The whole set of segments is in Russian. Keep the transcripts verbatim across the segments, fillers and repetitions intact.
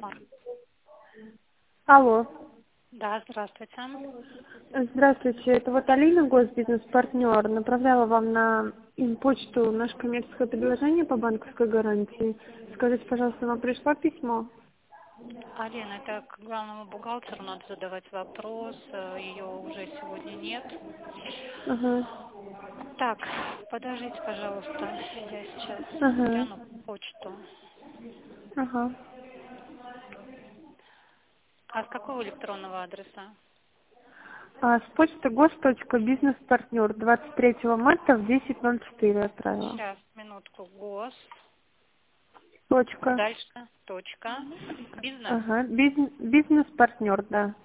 Мар- Алло. Да, здравствуйте. Здравствуйте, это вот Алина, госбизнес-партнер, направляла вам на м, почту наше коммерческое предложение по банковской гарантии. Скажите, пожалуйста, вам пришло письмо? Алина, это к главному бухгалтеру надо задавать вопрос. э, Ее уже сегодня нет. Ага, Так, подождите, пожалуйста. Я сейчас ага, гляну почту. ага. А с какого электронного адреса? А, с почты гос.бизнес-партнер двадцать третьего марта в десять ноль четыре отправила. Сейчас, минутку. Гос. Точка. Дальше. Точка. Бизнес. Ага, бизнес, бизнес-партнер, да.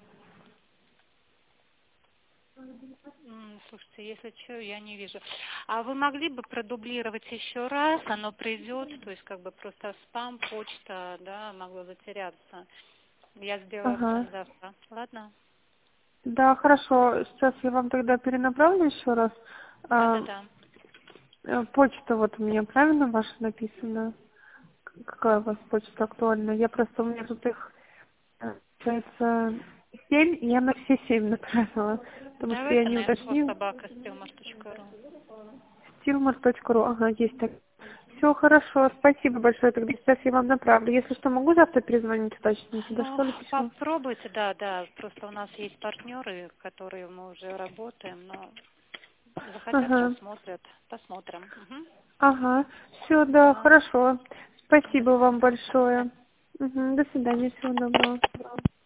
М, Слушайте, если что, я не вижу. А вы могли бы продублировать еще раз? Оно придет, то есть как бы просто спам, почта, да, могло затеряться. Я сделаю Ага. акцент завтра. Ладно? Да, хорошо. Сейчас я вам тогда перенаправлю еще раз. А, Да-да-да. э, почта вот у меня правильно ваша написана? К- Какая у вас почта актуальна? Я просто, у меня тут их, э, получается, семь, и я на все семь направила, потому что я Давайте не на инфо уточнила. собака стилмар точка ру. стилмар точка ру, ага, есть так. Все хорошо, спасибо большое, тогда сейчас я вам направлю. Если что, могу завтра перезвонить, уточнить, дошло ли письмо? Попробуйте, да, да. Просто у нас есть партнеры, которые мы уже работаем, но захотят, Ага, рассмотрят. Посмотрим. Мгм. ага, все, да, Все. хорошо. До Спасибо вам свидания. большое. Мгм, до свидания, всего доброго.